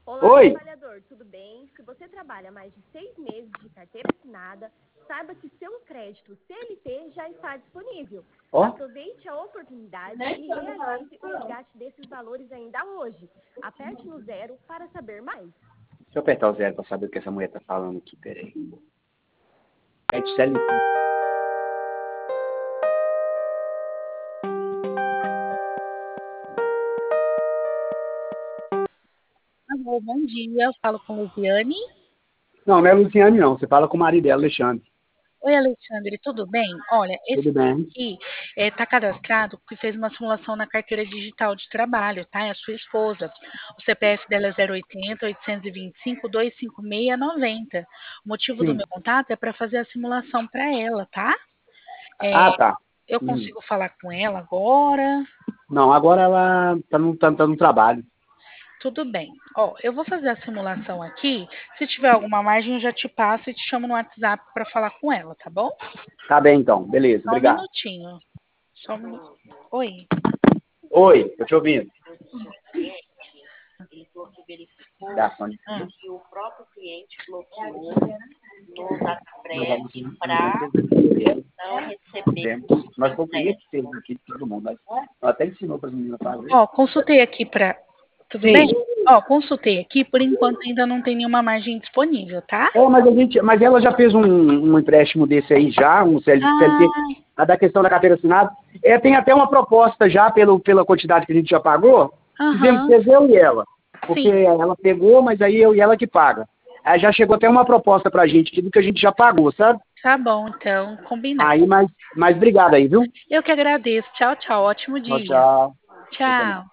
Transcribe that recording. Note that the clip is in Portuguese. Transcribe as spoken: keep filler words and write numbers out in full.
Olá, Oi. trabalhador, tudo bem? Se você trabalha mais de seis meses de carteira assinada, saiba que seu crédito C L T já está disponível. Ó. Aproveite a oportunidade e realize o resgate desses valores ainda hoje. Aperte no zero para saber mais. Deixa eu apertar o zero para saber o que essa mulher tá falando aqui, peraí. É de C L T. Alô, bom dia, eu falo com Luciane. Não, não é Luciane não, você fala com o marido dela, Alexandre. Oi, Alexandre, tudo bem? Olha, esse Tudo bem? aqui está cadastrado porque fez uma simulação na carteira digital de trabalho, tá? É a sua esposa. O C P F dela é zero oitenta, oitocentos e vinte e cinco, duzentos e cinquenta e seis, noventa. O motivo do Sim. meu contato é para fazer a simulação para ela, tá? É, Ah, tá. eu Hum. consigo falar com ela agora? Não, agora ela tá no, tá, tá no trabalho. Tudo bem. Ó, eu vou fazer a simulação aqui. Se tiver alguma margem, eu já te passo e te chamo no WhatsApp para falar com ela, tá bom? Tá bem então, beleza, Só um obrigado. minutinho. Só um minuto. Oi. Oi, tô te ouvindo. Ele falou que verificou Dá fone. Ah. que o próprio cliente bloqueou no Dataprev para não receber. Nós conferimos que fez aqui todo mundo, mas até ensinou para as meninas fazer. Ó, consultei aqui para. Tudo Sim. bem? Ó, consultei aqui, por enquanto ainda não tem nenhuma margem disponível, tá? É, mas, a gente, mas ela já fez um, um empréstimo desse aí já, um C L T, Ah, a da questão da carteira assinada. É, tem até uma proposta já pelo, pela quantidade que a gente já pagou. Fizemos aham. eu e ela. Porque Sim. ela pegou, mas aí eu e ela que paga. Aí já chegou até uma proposta pra gente aqui do que a gente já pagou, sabe? Tá bom, então, combinado. Aí, mas, mas obrigado aí, viu? Eu que agradeço. Tchau, tchau. Ótimo Tchau, dia. tchau. Você também. Tchau.